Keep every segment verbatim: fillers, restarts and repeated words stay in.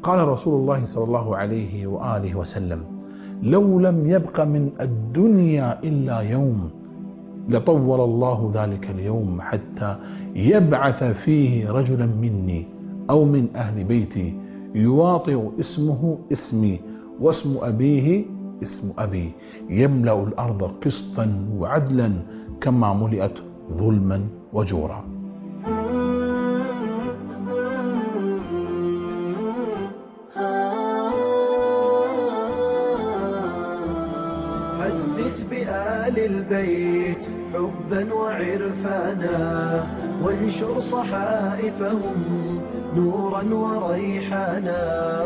قال رسول الله صلى الله عليه وآله وسلم: لو لم يبق من الدنيا إلا يوم لطول الله ذلك اليوم حتى يبعث فيه رجلا مني أو من أهل بيتي يواطئ اسمه اسمي واسم أبيه اسم أبي، يملأ الأرض قسطا وعدلا كما ملئت ظلما وجورا. حدث بآل البيت حبا وعرفانا، وانشر صحائفهم نورا وريحانا.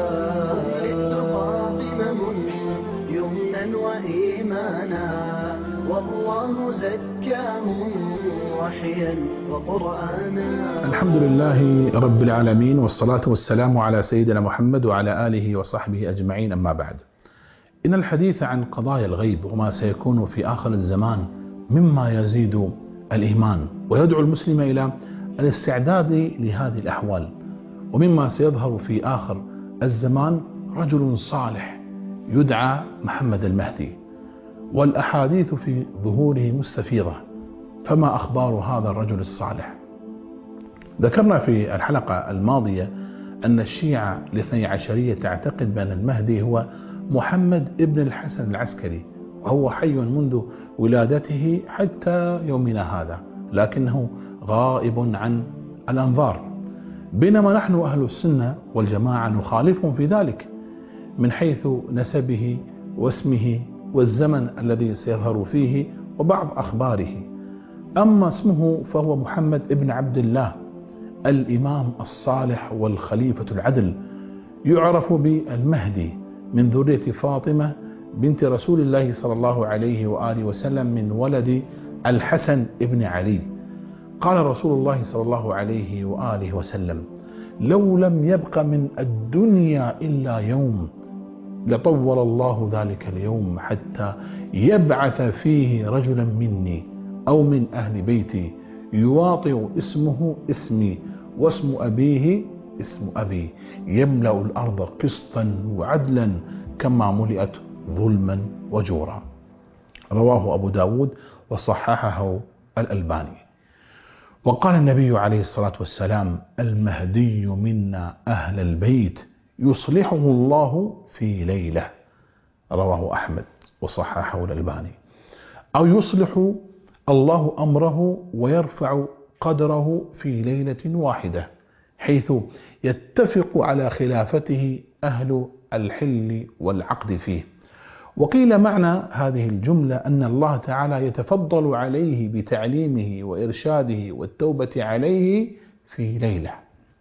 للتقى قمم يمنا وإيمانا، والله زكاهم وحيا وقرآنا. الحمد لله رب العالمين، والصلاة والسلام على سيدنا محمد وعلى آله وصحبه أجمعين، أما بعد. إن الحديث عن قضايا الغيب وما سيكون في آخر الزمان مما يزيد الإيمان ويدعو المسلم إلى الاستعداد لهذه الأحوال. ومما سيظهر في آخر الزمان رجل صالح يدعى محمد المهدي، والأحاديث في ظهوره مستفيضة. فما أخبار هذا الرجل الصالح؟ ذكرنا في الحلقة الماضية أن الشيعة الاثني عشرية تعتقد بأن المهدي هو محمد ابن الحسن العسكري، وهو حي منذ ولادته حتى يومنا هذا، لكنه غائب عن الأنظار. بينما نحن أهل السنة والجماعة نخالفهم في ذلك من حيث نسبه واسمه والزمن الذي سيظهر فيه وبعض أخباره. أما اسمه فهو محمد ابن عبد الله الإمام الصالح والخليفة العدل، يعرف بالمهدي من ذرية فاطمة بنت رسول الله صلى الله عليه وآله وسلم من ولد الحسن ابن علي. قال رسول الله صلى الله عليه وآله وسلم: لو لم يبق من الدنيا إلا يوم لطول الله ذلك اليوم حتى يبعث فيه رجلا مني أو من أهل بيتي يواطئ اسمه اسمي واسم أبيه اسم أبي، يملأ الأرض قسطا وعدلا كما ملئت ظلما وجورا. رواه أبو داود وصححه الألباني. وقال النبي عليه الصلاة والسلام: المهدي منا أهل البيت يصلحه الله في ليلة. رواه أحمد وصححه الألباني. أو يصلح الله أمره ويرفع قدره في ليلة واحدة، حيث يتفق على خلافته أهل الحل والعقد فيه. وقيل معنى هذه الجملة أن الله تعالى يتفضل عليه بتعليمه وإرشاده والتوبة عليه في ليلة.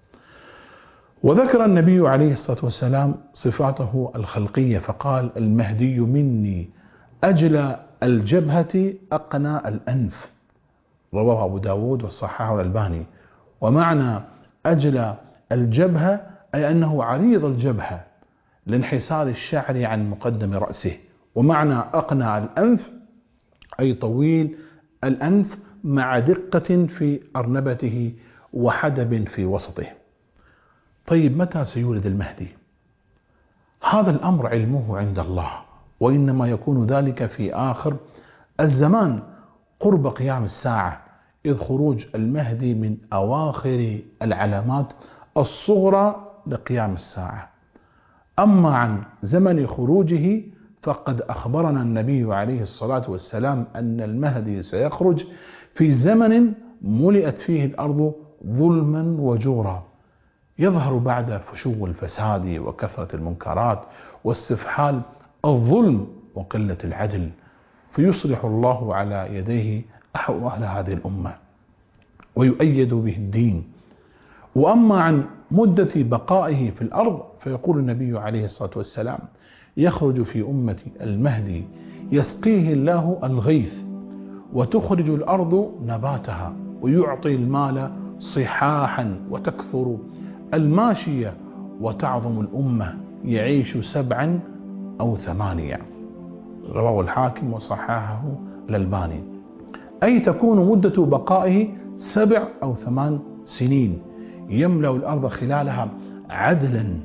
وذكر النبي عليه الصلاة والسلام صفاته الخلقية فقال: المهدي مني أجلى الجبهة أقنى الأنف. رواه أبو داود وصححه الألباني. ومعنى أجلى الجبهة أي أنه عريض الجبهة لانحسار الشعر عن مقدم رأسه. ومعنى أقنى الأنف أي طويل الأنف مع دقة في أرنبته وحدب في وسطه. طيب، متى سيولد المهدي؟ هذا الأمر علمه عند الله، وإنما يكون ذلك في آخر الزمان قرب قيام الساعة، إذ خروج المهدي من أواخر العلامات الصغرى لقيام الساعة. أما عن زمن خروجه فقد أخبرنا النبي عليه الصلاة والسلام أن المهدي سيخرج في زمن ملئت فيه الأرض ظلما وجورا، يظهر بعد فشو الفساد وكثرة المنكرات واستفحال الظلم وقلة العدل، فيصلح الله على يديه أهل هذه الأمة ويؤيد به الدين. وأما عن مدة بقائه في الأرض فيقول النبي عليه الصلاة والسلام: يخرج في أمتي المهدي يسقيه الله الغيث وتخرج الأرض نباتها ويعطي المال صحاحا وتكثر الماشية وتعظم الأمة، يعيش سبعا أو ثمانية. رواه الحاكم وصححه الألباني. أي تكون مدة بقائه سبع أو ثمان سنين، يملأ الأرض خلالها عدلا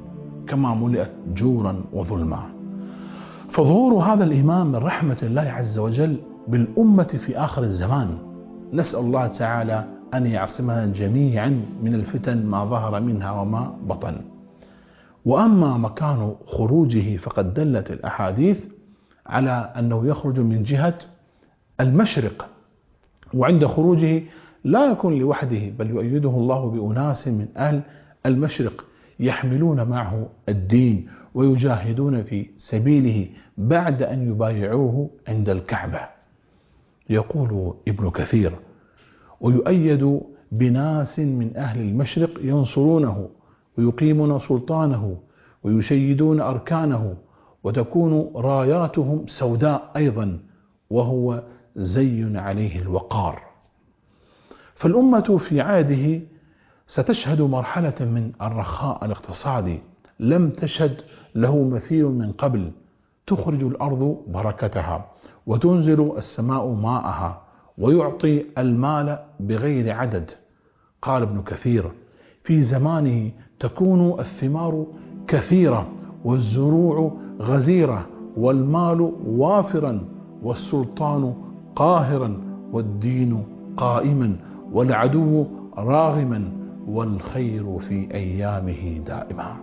كما ملئت جورا وظلما. فظهور هذا الإمام من رحمة الله عز وجل بالأمة في آخر الزمان. نسأل الله تعالى أن يعصمنا جميعا من الفتن ما ظهر منها وما بطن. وأما مكان خروجه فقد دلت الأحاديث على أنه يخرج من جهة المشرق، وعند خروجه لا يكون لوحده بل يؤيده الله بأناس من أهل المشرق يحملون معه الدين ويجاهدون في سبيله بعد أن يبايعوه عند الكعبة. يقول ابن كثير: ويؤيد بناس من أهل المشرق ينصرونه ويقيمون سلطانه ويشيدون أركانه، وتكون راياتهم سوداء أيضا وهو زي عليه الوقار. فالأمة في عهده ستشهد مرحلة من الرخاء الاقتصادي لم تشهد له مثيل من قبل، تخرج الأرض بركتها وتنزل السماء ماءها ويعطي المال بغير عدد. قال ابن كثير: في زمانه تكون الثمار كثيرة والزروع غزيرة والمال وافرا والسلطان قاهرا والدين قائما والعدو راغما والخير في أيامه دائما.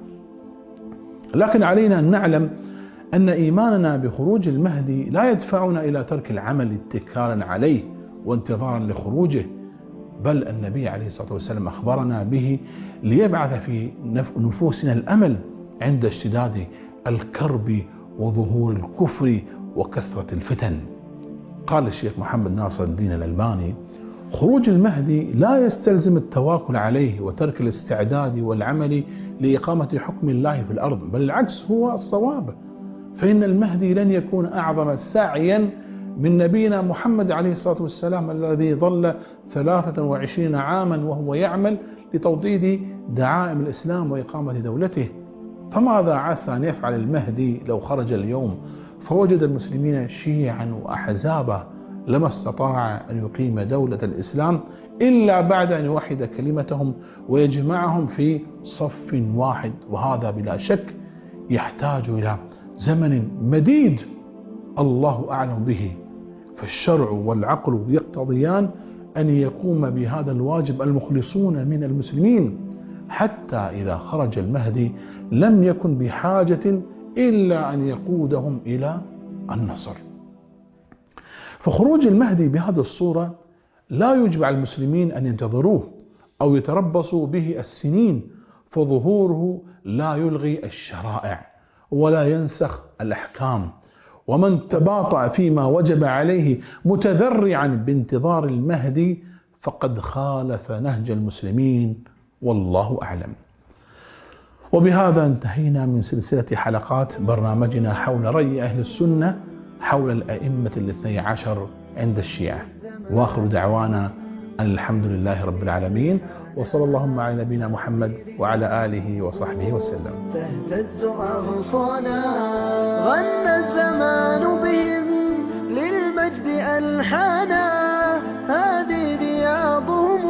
لكن علينا أن نعلم أن إيماننا بخروج المهدي لا يدفعنا إلى ترك العمل اتكالا عليه وانتظارا لخروجه، بل النبي عليه الصلاة والسلام أخبرنا به ليبعث في نفوسنا الأمل عند اشتداد الكرب وظهور الكفر وكثرة الفتن. قال الشيخ محمد ناصر الدين الألباني: خروج المهدي لا يستلزم التواكل عليه وترك الاستعداد والعمل لإقامة حكم الله في الأرض، بل العكس هو الصواب، فإن المهدي لن يكون أعظم سعيا من نبينا محمد عليه الصلاة والسلام الذي ظل ثلاثة وعشرين عاما وهو يعمل لتوطيد دعائم الإسلام وإقامة دولته. فماذا عسى أن يفعل المهدي لو خرج اليوم فوجد المسلمين شيعا وأحزابا؟ لما استطاع أن يقيم دولة الإسلام إلا بعد أن يوحد كلمتهم ويجمعهم في صف واحد، وهذا بلا شك يحتاج إلى زمن مديد الله أعلم به. فالشرع والعقل يقتضيان أن يقوم بهذا الواجب المخلصون من المسلمين، حتى إذا خرج المهدي لم يكن بحاجة إلا أن يقودهم إلى النصر. فخروج المهدي بهذه الصورة لا يجب على المسلمين أن ينتظروه أو يتربصوا به السنين، فظهوره لا يلغي الشرائع ولا ينسخ الأحكام، ومن تباطأ فيما وجب عليه متذرعا بانتظار المهدي فقد خالف نهج المسلمين، والله أعلم. وبهذا انتهينا من سلسلة حلقات برنامجنا حول رأي أهل السنة حول الأئمة الاثني عشر عند الشيعة، وآخر دعوانا أن الحمد لله رب العالمين، وصلى اللهم على نبينا محمد وعلى آله وصحبه وسلم. تهتز أغصانا غنى الزمان بهم للمجد ألحانا، هذه رياضهم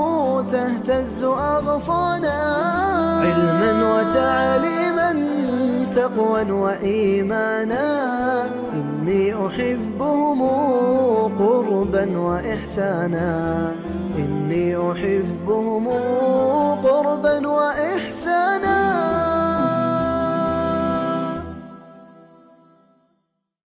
تهتز أغصانا، علما وتعليما تقوى وإيمانا، إني أحبهم قربا وإحسانا، إني أحبهم قربا وإحسانا.